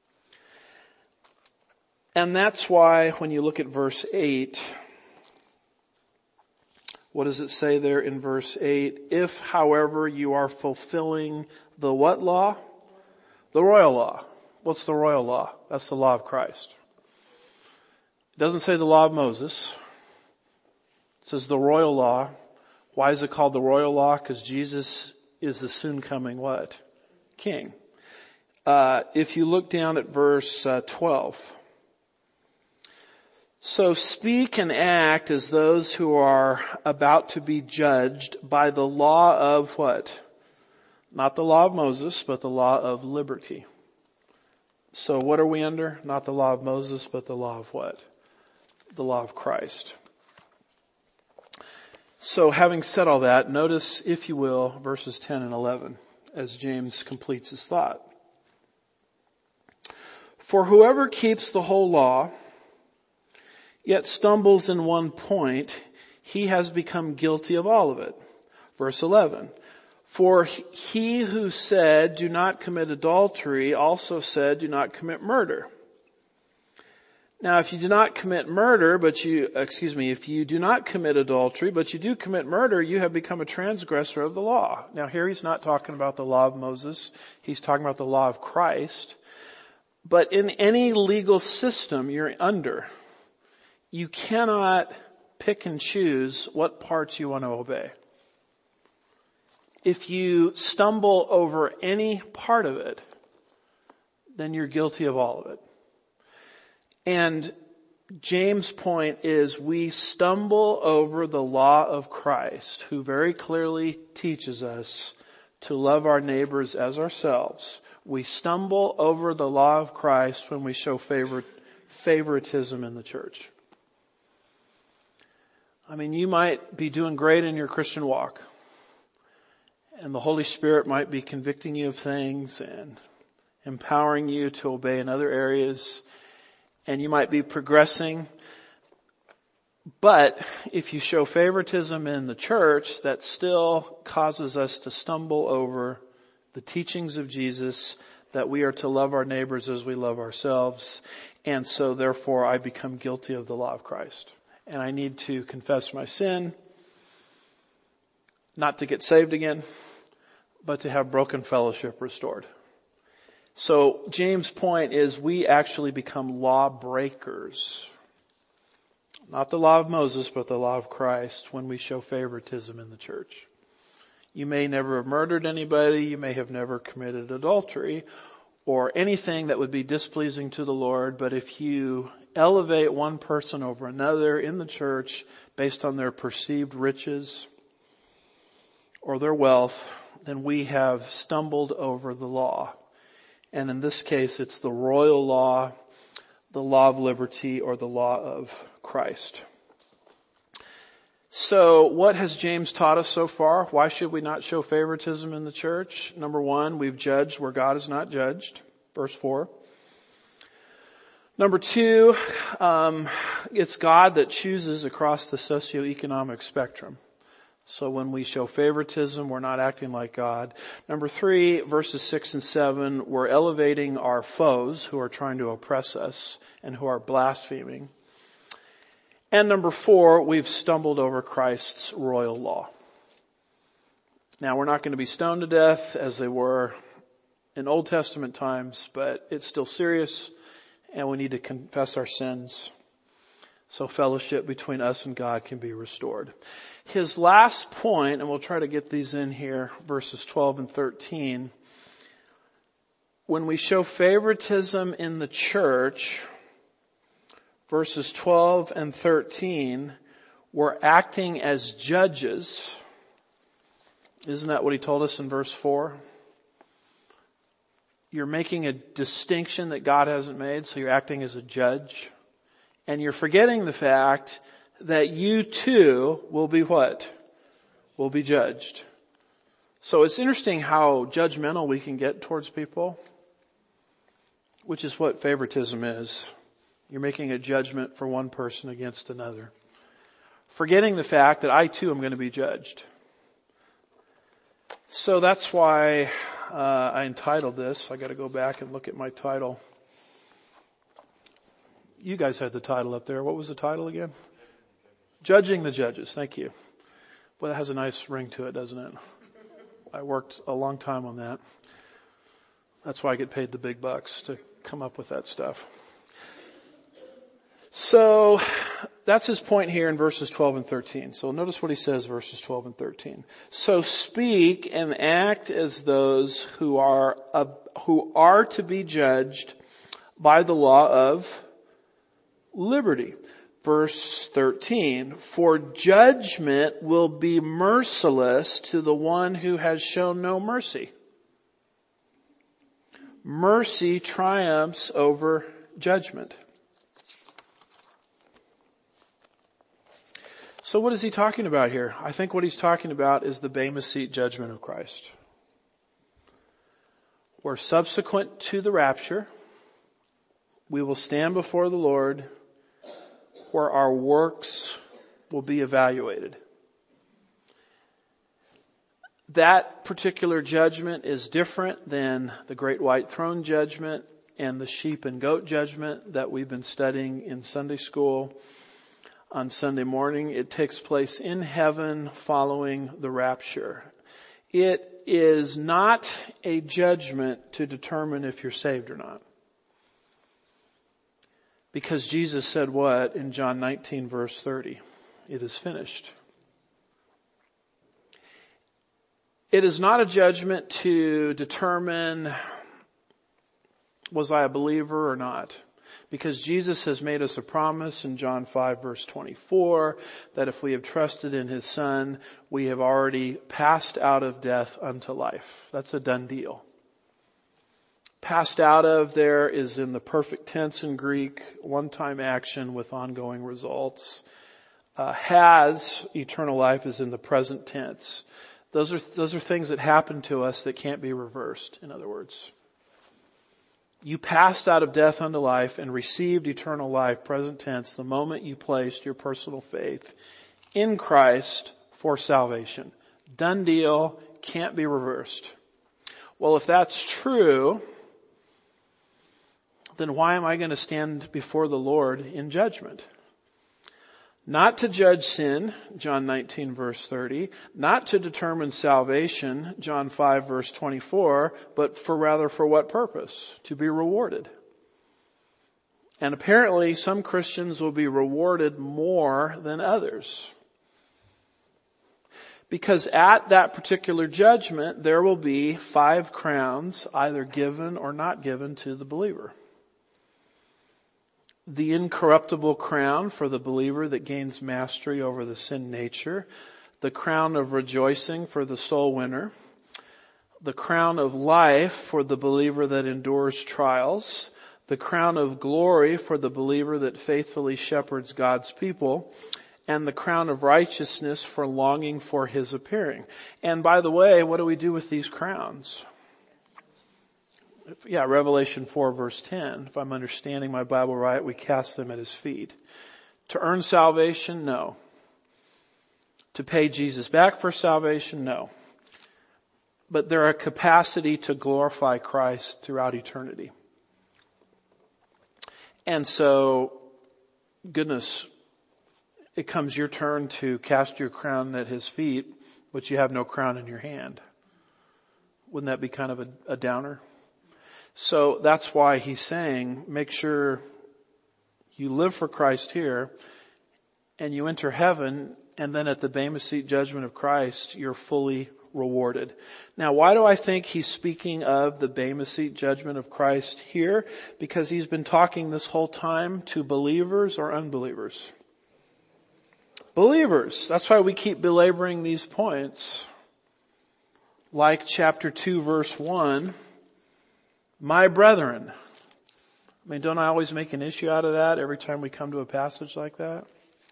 And that's why when you look at verse eight, what does it say there in verse eight? If, however, you are fulfilling the what law? The royal law. What's the royal law? That's the law of Christ. It doesn't say the law of Moses. It says the royal law. Why is it called the royal law? Because Jesus is the soon coming what? King. Uh, if you look down at verse uh, twelve. So speak and act as those who are about to be judged by the law of what? Not the law of Moses, but the law of liberty. So what are we under? Not the law of Moses, but the law of what? The law of Christ. So having said all that, notice, if you will, verses ten and eleven, as James completes his thought. For whoever keeps the whole law, yet stumbles in one point, he has become guilty of all of it. Verse eleven. For he who said, do not commit adultery, also said, do not commit murder. Now, if you do not commit murder, but you, excuse me, if you do not commit adultery, but you do commit murder, you have become a transgressor of the law. Now, here he's not talking about the law of Moses. He's talking about the law of Christ. But in any legal system you're under, you cannot pick and choose what parts you want to obey. If you stumble over any part of it, then you're guilty of all of it. And James' point is we stumble over the law of Christ, who very clearly teaches us to love our neighbors as ourselves. We stumble over the law of Christ when we show favor, favoritism in the church. I mean, you might be doing great in your Christian walk, and the Holy Spirit might be convicting you of things and empowering you to obey in other areas, and you might be progressing. But if you show favoritism in the church, that still causes us to stumble over the teachings of Jesus, that we are to love our neighbors as we love ourselves. And so therefore I become guilty of the law of Christ. And I need to confess my sin, not to get saved again, but to have broken fellowship restored. So James' point is we actually become law breakers. Not the law of Moses, but the law of Christ when we show favoritism in the church. You may never have murdered anybody. You may have never committed adultery or anything that would be displeasing to the Lord. But if you elevate one person over another in the church based on their perceived riches or their wealth, then we have stumbled over the law. And in this case, it's the royal law, the law of liberty, or the law of Christ. So what has James taught us so far? Why should we not show favoritism in the church? Number one, we've judged where God is not judged. Verse four. Number two, um, it's God that chooses across the socioeconomic spectrum. So when we show favoritism, we're not acting like God. Number three, verses six and seven, we're elevating our foes who are trying to oppress us and who are blaspheming. And number four, we've stumbled over Christ's royal law. Now, we're not going to be stoned to death as they were in Old Testament times, but it's still serious and we need to confess our sins so fellowship between us and God can be restored. His last point, and we'll try to get these in here, verses twelve and thirteen. When we show favoritism in the church, verses twelve and thirteen, we're acting as judges. Isn't that what he told us in verse four? You're making a distinction that God hasn't made, so you're acting as a judge. And you're forgetting the fact that you too will be what? Will be judged. So it's interesting how judgmental we can get towards people, which is what favoritism is. You're making a judgment for one person against another, forgetting the fact that I too am going to be judged. So that's why uh, I entitled this. I got to go back and look at my title. You guys had the title up there. What was the title again? Judging the Judges. Thank you. Well, that has a nice ring to it, doesn't it? I worked a long time on that. That's why I get paid the big bucks to come up with that stuff. So that's his point here in verses twelve and thirteen. So notice what he says, verses twelve and thirteen. So speak and act as those who are uh, who are to be judged by the law of liberty. Verse thirteen, for judgment will be merciless to the one who has shown no mercy. Mercy triumphs over judgment. So what is he talking about here? I think what he's talking about is the Bema Seat judgment of Christ. Where subsequent to the rapture, we will stand before the Lord, where our works will be evaluated. That particular judgment is different than the great white throne judgment and the sheep and goat judgment that we've been studying in Sunday school on Sunday morning. It takes place in heaven following the rapture. It is not a judgment to determine if you're saved or not. Because Jesus said what in John nineteen verse thirty? It is finished. It is not a judgment to determine, was I a believer or not? Because Jesus has made us a promise in John five verse twenty-four that if we have trusted in His Son, we have already passed out of death unto life. That's a done deal. Passed out of there is in the perfect tense in Greek, one-time action with ongoing results. Uh, has eternal life is in the present tense. Those are, those are things that happen to us that can't be reversed, in other words. You passed out of death unto life and received eternal life, present tense, the moment you placed your personal faith in Christ for salvation. Done deal, can't be reversed. Well, if that's true, then why am I going to stand before the Lord in judgment? Not to judge sin, John nineteen verse thirty, not to determine salvation, John five verse twenty-four, but for rather for what purpose? To be rewarded. And apparently some Christians will be rewarded more than others. Because at that particular judgment, there will be five crowns either given or not given to the believer. The incorruptible crown for the believer that gains mastery over the sin nature. The crown of rejoicing for the soul winner. The crown of life for the believer that endures trials. The crown of glory for the believer that faithfully shepherds God's people. And the crown of righteousness for longing for His appearing. And by the way, what do we do with these crowns? Yeah, Revelation four verse ten. If I'm understanding my Bible right, we cast them at His feet. To earn salvation? No. To pay Jesus back for salvation? No. But they're a capacity to glorify Christ throughout eternity. And so, goodness, it comes your turn to cast your crown at His feet, but you have no crown in your hand. Wouldn't that be kind of a, a downer? So that's why He's saying, make sure you live for Christ here and you enter heaven, and then at the Bema Seat judgment of Christ, you're fully rewarded. Now, why do I think He's speaking of the Bema Seat judgment of Christ here? Because He's been talking this whole time to believers or unbelievers. Believers. That's why we keep belaboring these points. Like chapter two verse one. My brethren. I mean, don't I always make an issue out of that every time we come to a passage like that?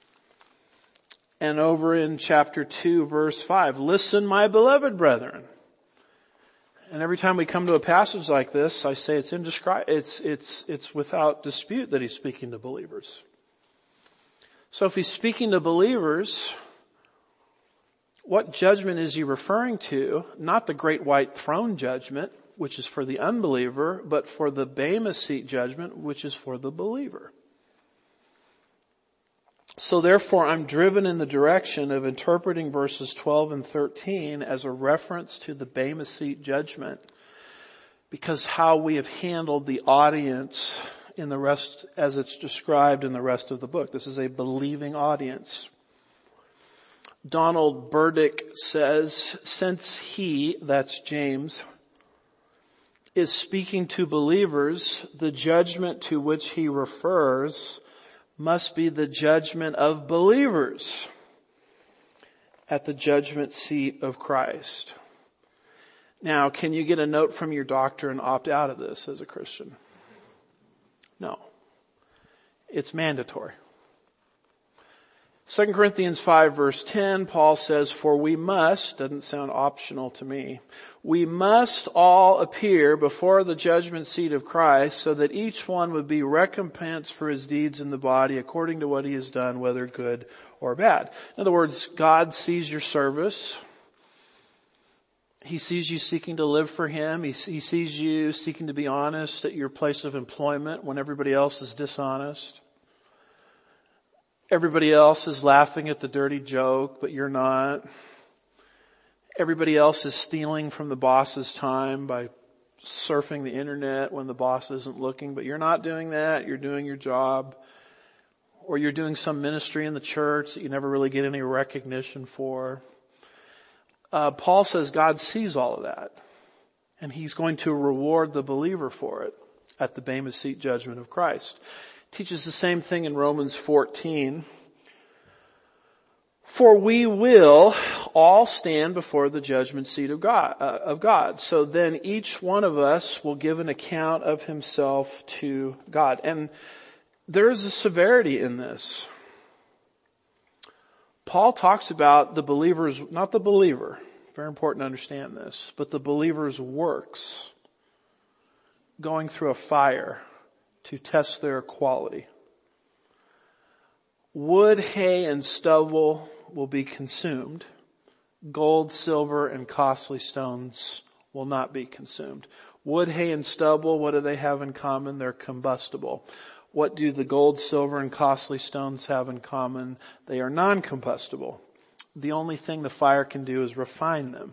And over in chapter two verse five, listen, my beloved brethren. And every time we come to a passage like this, I say it's indescri- it's, it's, it's without dispute that He's speaking to believers. So if He's speaking to believers, what judgment is He referring to? Not the great white throne judgment, which is for the unbeliever, but for the Bema Seat judgment, which is for the believer. So therefore, I'm driven in the direction of interpreting verses twelve and thirteen as a reference to the Bema Seat judgment, because how we have handled the audience in the rest, as it's described in the rest of the book. This is a believing audience. Donald Burdick says, since he, that's James, is speaking to believers, the judgment to which he refers must be the judgment of believers at the judgment seat of Christ. Now, can you get a note from your doctor and opt out of this as a Christian? No. It's mandatory. Second Corinthians five verse ten, Paul says, for we must, doesn't sound optional to me, we must all appear before the judgment seat of Christ so that each one would be recompensed for his deeds in the body according to what he has done, whether good or bad. In other words, God sees your service. He sees you seeking to live for Him. He, he sees you seeking to be honest at your place of employment when everybody else is dishonest. Everybody else is laughing at the dirty joke, but you're not. Everybody else is stealing from the boss's time by surfing the internet when the boss isn't looking, but you're not doing that. You're doing your job. Or you're doing some ministry in the church that you never really get any recognition for. uh, Paul says God sees all of that. And he's going to reward the believer for it at the Bema Seat judgment of Christ. Teaches the same thing in Romans fourteen. For we will all stand before the judgment seat of God, uh, of God. So then each one of us will give an account of himself to God. And there is a severity in this. Paul talks about the believer's, not the believer, very important to understand this, but the believer's works going through a fire to test their quality. Wood, hay, and stubble will be consumed. Gold, silver, and costly stones will not be consumed. Wood, hay, and stubble, what do they have in common? They're combustible. What do the gold, silver, and costly stones have in common? They are non-combustible. The only thing the fire can do is refine them.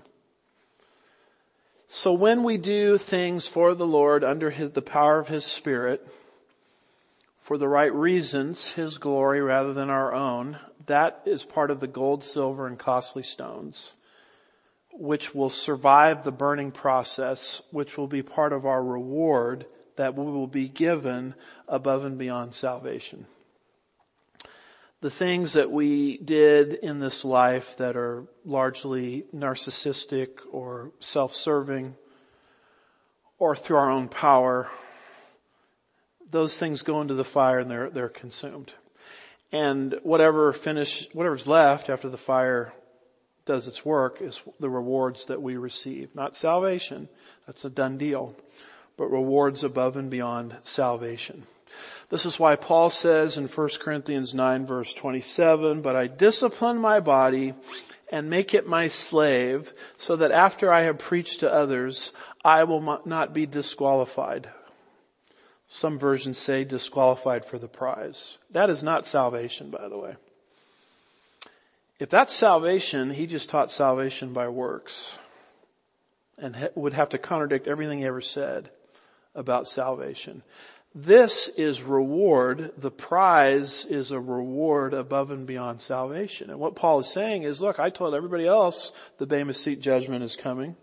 So when we do things for the Lord under his, the power of His Spirit, for the right reasons, His glory rather than our own, that is part of the gold, silver, and costly stones, which will survive the burning process, which will be part of our reward that we will be given above and beyond salvation. The things that we did in this life that are largely narcissistic or self-serving or through our own power, those things go into the fire and they're, they're consumed. And whatever finish, whatever's left after the fire does its work is the rewards that we receive. Not salvation. That's a done deal. But rewards above and beyond salvation. This is why Paul says in First Corinthians nine verse twenty-seven, but I discipline my body and make it my slave so that after I have preached to others, I will not be disqualified. Some versions say disqualified for the prize. That is not salvation, by the way. If that's salvation, he just taught salvation by works and would have to contradict everything he ever said about salvation. This is reward. The prize is a reward above and beyond salvation. And what Paul is saying is, look, I told everybody else the Bema Seat judgment is coming.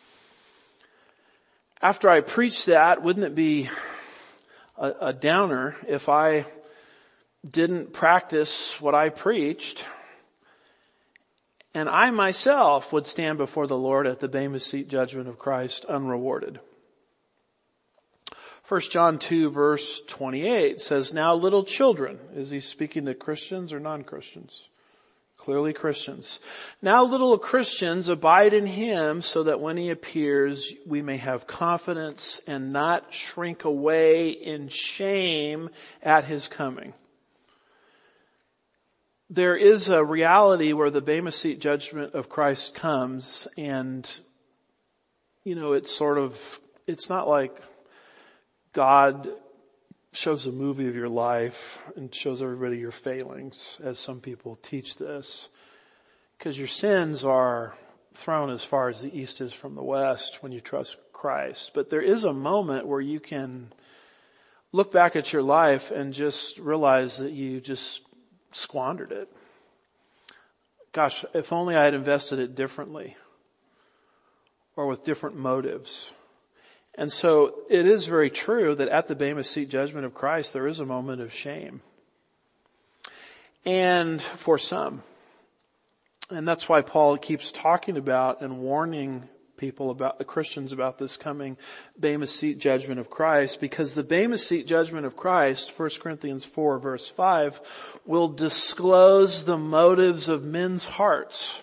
After I preach that, wouldn't it be a, a downer if I didn't practice what I preached and I myself would stand before the Lord at the Bema Seat judgment of Christ unrewarded? First John two verse twenty-eight says, now little children. Is he speaking to Christians or non-Christians? Clearly Christians. Now little Christians abide in Him so that when He appears, we may have confidence and not shrink away in shame at His coming. There is a reality where the Bema Seat judgment of Christ comes and, you know, it's sort of, it's not like God shows a movie of your life and shows everybody your failings, as some people teach this. Because your sins are thrown as far as the east is from the west when you trust Christ. But there is a moment where you can look back at your life and just realize that you just squandered it. Gosh, if only I had invested it differently or with different motives. And so it is very true that at the Bema Seat judgment of Christ, there is a moment of shame. And for some. And that's why Paul keeps talking about and warning people about, the Christians about this coming Bema Seat judgment of Christ, because the Bema Seat judgment of Christ, First Corinthians four verse five, will disclose the motives of men's hearts.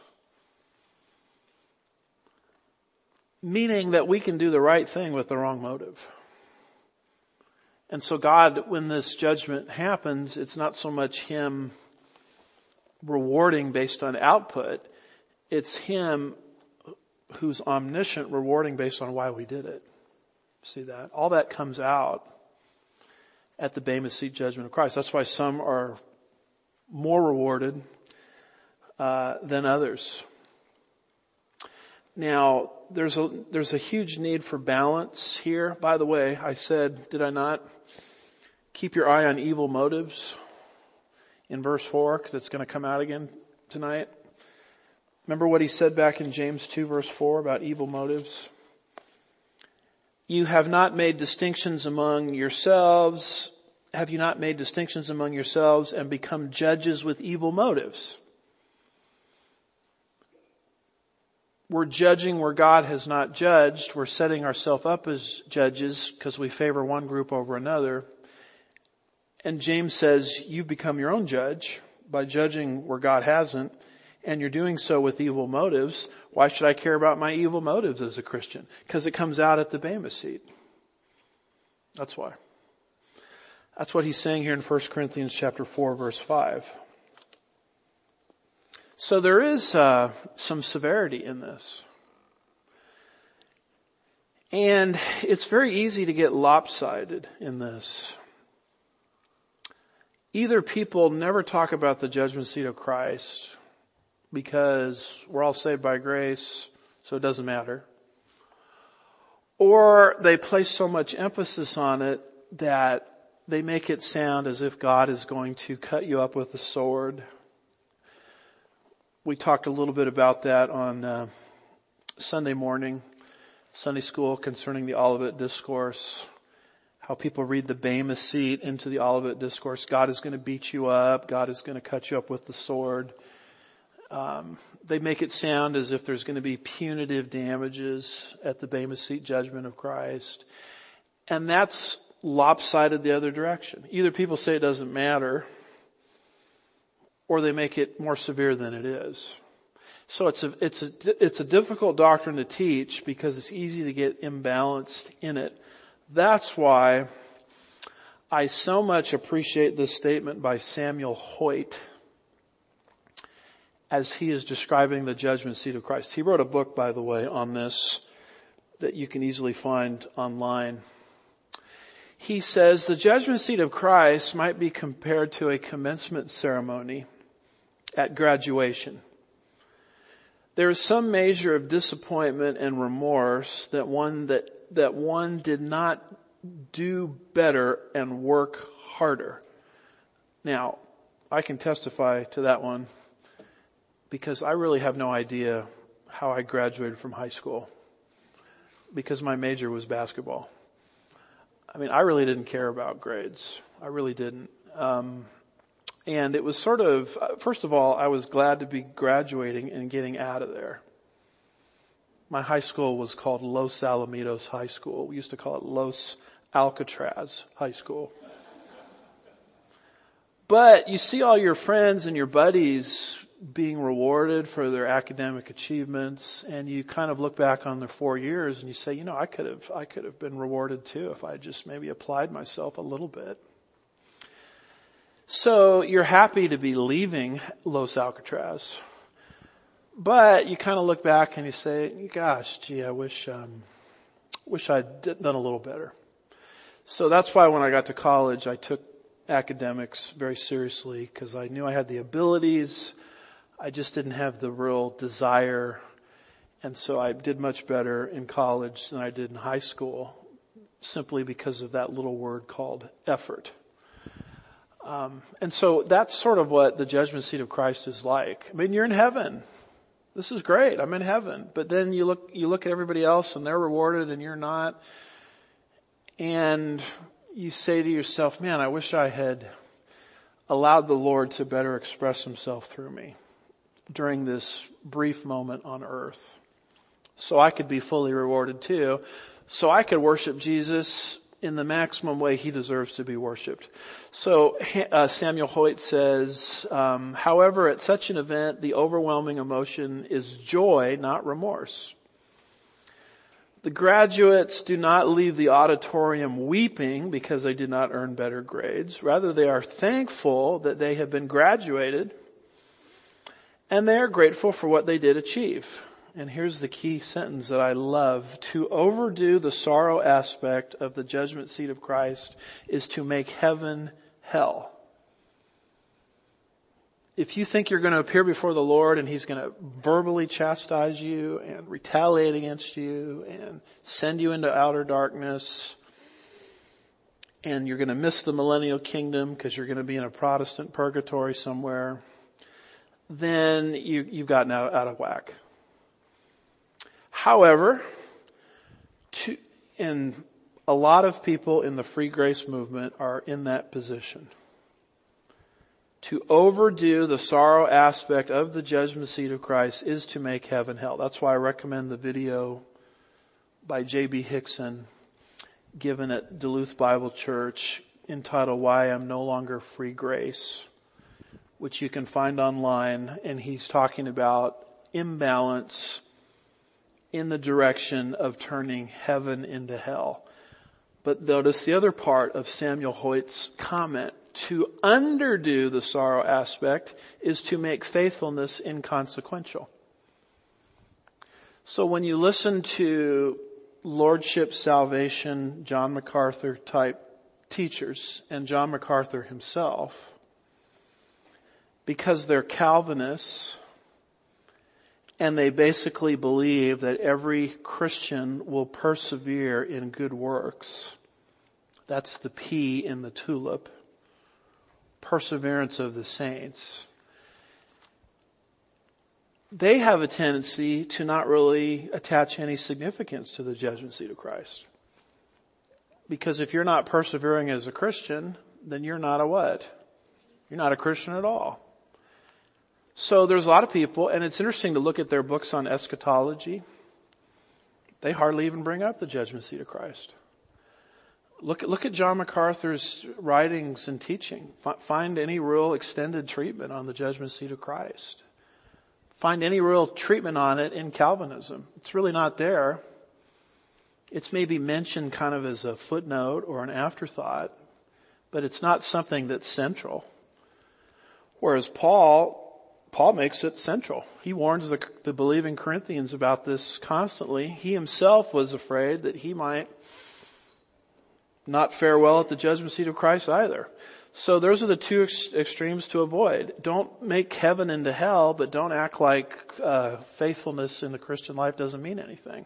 Meaning that we can do the right thing with the wrong motive. And so God, when this judgment happens, it's not so much Him rewarding based on output. It's Him who's omniscient rewarding based on why we did it. See that? All that comes out at the Bema Seat judgment of Christ. That's why some are more rewarded uh, than others. Now, there's a, there's a huge need for balance here. By the way, I said, did I not? Keep your eye on evil motives in verse four, because it's going to come out again tonight. Remember what he said back in James two verse four about evil motives? You have not made distinctions among yourselves. Have you not made distinctions among yourselves and become judges with evil motives? We're judging where God has not judged. We're setting ourselves up as judges because we favor one group over another. And James says, you've become your own judge by judging where God hasn't, and you're doing so with evil motives. Why should I care about my evil motives as a Christian? Because it comes out at the Bema seat. That's why. That's what he's saying here in First Corinthians chapter four, verse five. So there is uh, some severity in this. And it's very easy to get lopsided in this. Either people never talk about the judgment seat of Christ because we're all saved by grace, so it doesn't matter. Or they place so much emphasis on it that they make it sound as if God is going to cut you up with a sword. We talked a little bit about that on uh, Sunday morning, Sunday school, concerning the Olivet Discourse. How people read the Bema seat into the Olivet Discourse. God is going to beat you up. God is going to cut you up with the sword. Um, they make it sound as if there's going to be punitive damages at the Bema seat judgment of Christ. And that's lopsided the other direction. Either people say it doesn't matter, or they make it more severe than it is. So it's a, it's a, it's a difficult doctrine to teach because it's easy to get imbalanced in it. That's why I so much appreciate this statement by Samuel Hoyt as he is describing the judgment seat of Christ. He wrote a book, by the way, on this that you can easily find online. He says the judgment seat of Christ might be compared to a commencement ceremony at graduation. There is some measure of disappointment and remorse that one that that one did not do better and work harder. Now, I can testify to that one because I really have no idea how I graduated from high school because my major was basketball. I mean, I really didn't care about grades. I really didn't. Um, and it was sort of, first of all, I was glad to be graduating and getting out of there. My high school was called Los Alamitos High School. We used to call it Los Alcatraz High School. But you see all your friends and your buddies being rewarded for their academic achievements, and you kind of look back on their four years and you say, you know, I could have, I could have been rewarded too if I just maybe applied myself a little bit. So you're happy to be leaving Los Alcatraz. But you kind of look back and you say, gosh, gee, I wish, um, wish I'd done a little better. So that's why when I got to college, I took academics very seriously because I knew I had the abilities. I just didn't have the real desire. And so I did much better in college than I did in high school simply because of that little word called effort. Um, and so that's sort of what the judgment seat of Christ is like. I mean, you're in heaven. This is great. I'm in heaven. But then you look, you look at everybody else and they're rewarded and you're not. And you say to yourself, man, I wish I had allowed the Lord to better express himself through me during this brief moment on earth. So I could be fully rewarded too. So I could worship Jesus in the maximum way he deserves to be worshipped. So uh, Samuel Hoyt says, um, however, at such an event, the overwhelming emotion is joy, not remorse. The graduates do not leave the auditorium weeping because they did not earn better grades. Rather, they are thankful that they have been graduated, and they are grateful for what they did achieve. And here's the key sentence that I love. To overdo the sorrow aspect of the judgment seat of Christ is to make heaven hell. If you think you're going to appear before the Lord and he's going to verbally chastise you and retaliate against you and send you into outer darkness, and you're going to miss the millennial kingdom because you're going to be in a Protestant purgatory somewhere, then you, you've gotten out, out of whack. However, to, and a lot of people in the free grace movement are in that position. To overdo the sorrow aspect of the judgment seat of Christ is to make heaven hell. That's why I recommend the video by J B Hickson given at Duluth Bible Church entitled Why I'm No Longer Free Grace, which you can find online, and he's talking about imbalance in the direction of turning heaven into hell. But notice the other part of Samuel Hoyt's comment. To underdo the sorrow aspect is to make faithfulness inconsequential. So when you listen to Lordship Salvation, John MacArthur type teachers, and John MacArthur himself, because they're Calvinists, and they basically believe that every Christian will persevere in good works. That's the P in the tulip. Perseverance of the saints. They have a tendency to not really attach any significance to the judgment seat of Christ. Because if you're not persevering as a Christian, then you're not a what? You're not a Christian at all. So there's a lot of people, and it's interesting to look at their books on eschatology. They hardly even bring up the judgment seat of Christ. Look at, look at John MacArthur's writings and teaching. F- find any real extended treatment on the judgment seat of Christ. Find any real treatment on it in Calvinism. It's really not there. It's maybe mentioned kind of as a footnote or an afterthought, but it's not something that's central. Whereas Paul, Paul makes it central. He warns the, the believing Corinthians about this constantly. He himself was afraid that he might not fare well at the judgment seat of Christ either. So those are the two ex- extremes to avoid. Don't make heaven into hell, but don't act like uh, faithfulness in the Christian life doesn't mean anything.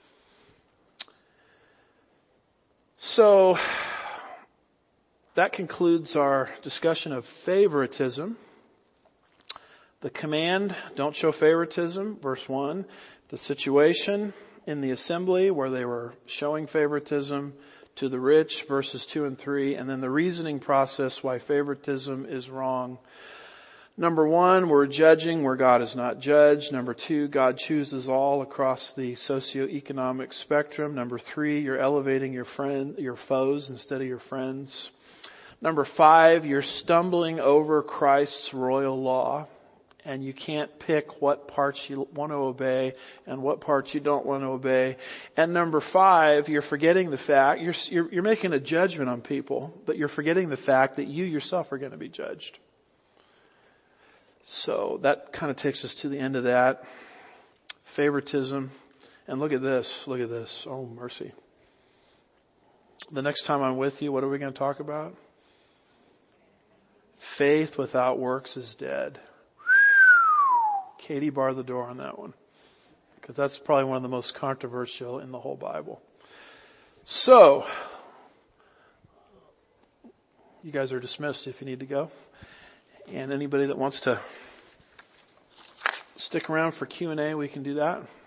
So that concludes our discussion of favoritism. The command, don't show favoritism, verse one. The situation in the assembly where they were showing favoritism to the rich, verses two and three, and then the reasoning process why favoritism is wrong. Number one, we're judging where God is not judged. Number two, God chooses all across the socioeconomic spectrum. Number three, you're elevating your friend, your foes instead of your friends. Number five, you're stumbling over Christ's royal law. And you can't pick what parts you want to obey and what parts you don't want to obey. And number five, you're forgetting the fact, you're, you're, you're making a judgment on people, but you're forgetting the fact that you yourself are going to be judged. So that kind of takes us to the end of that. Favoritism. And look at this, look at this. Oh, mercy. The next time I'm with you, what are we going to talk about? Faith without works is dead. Katie barred the door on that one, because that's probably one of the most controversial in the whole Bible. So, you guys are dismissed if you need to go. And anybody that wants to stick around for Q and A, we can do that.